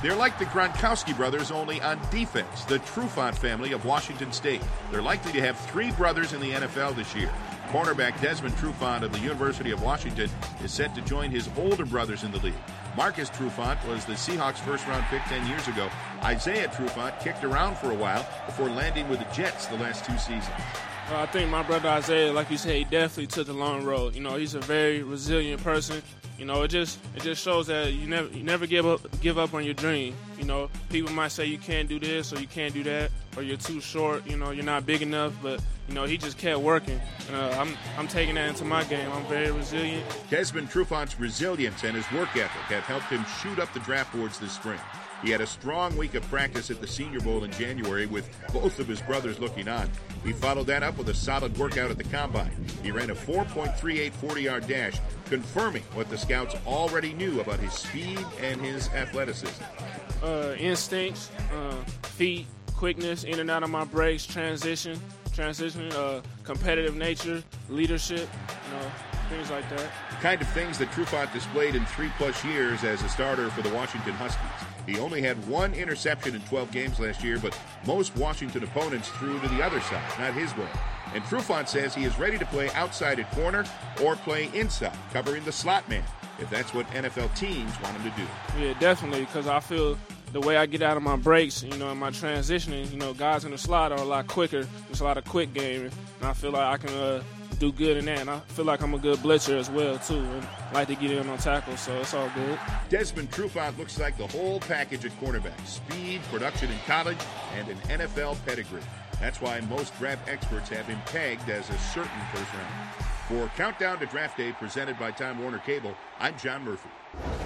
They're like the Gronkowski brothers, only on defense, the Trufant family of Washington State. They're likely to have 3 brothers in the NFL this year. Cornerback Desmond Trufant of the University of Washington is set to join his older brothers in the league. Marcus Trufant was the Seahawks' first-round pick 10 years ago. Isaiah Trufant kicked around for a while before landing with the Jets the last 2 seasons. I think my brother Isaiah, like you said, he definitely took the long road. He's a very resilient person. It just shows that you never give up on your dream. People might say you can't do this or you can't do that or you're too short. You're not big enough, but he just kept working. I'm taking that into my game. I'm very resilient. Desmond Trufant's resilience and his work ethic have helped him shoot up the draft boards this spring. He had a strong week of practice at the Senior Bowl in January with both of his brothers looking on. He followed that up with a solid workout at the Combine. He ran a 4.38 40-yard dash, confirming what the scouts already knew about his speed and his athleticism. Instincts, feet, quickness, in and out of my breaks, transition, competitive nature, leadership, things like that. The kind of things that Trufant displayed in 3+ years as a starter for the Washington Huskies. He only had 1 interception in 12 games last year, but most Washington opponents threw to the other side, not his way. And Trufant says he is ready to play outside at corner or play inside, covering the slot man, if that's what NFL teams want him to do. Yeah, definitely, because I feel the way I get out of my breaks, in my transitioning, guys in the slot are a lot quicker. There's a lot of quick game, and I feel like I can do good in that. And I feel like I'm a good blitzer as well, too, and like to get in on tackles, so it's all good. Desmond Trufant looks like the whole package at cornerback. Speed, production in college, and an NFL pedigree. That's why most draft experts have him pegged as a certain first round. For Countdown to Draft Day, presented by Time Warner Cable, I'm John Murphy.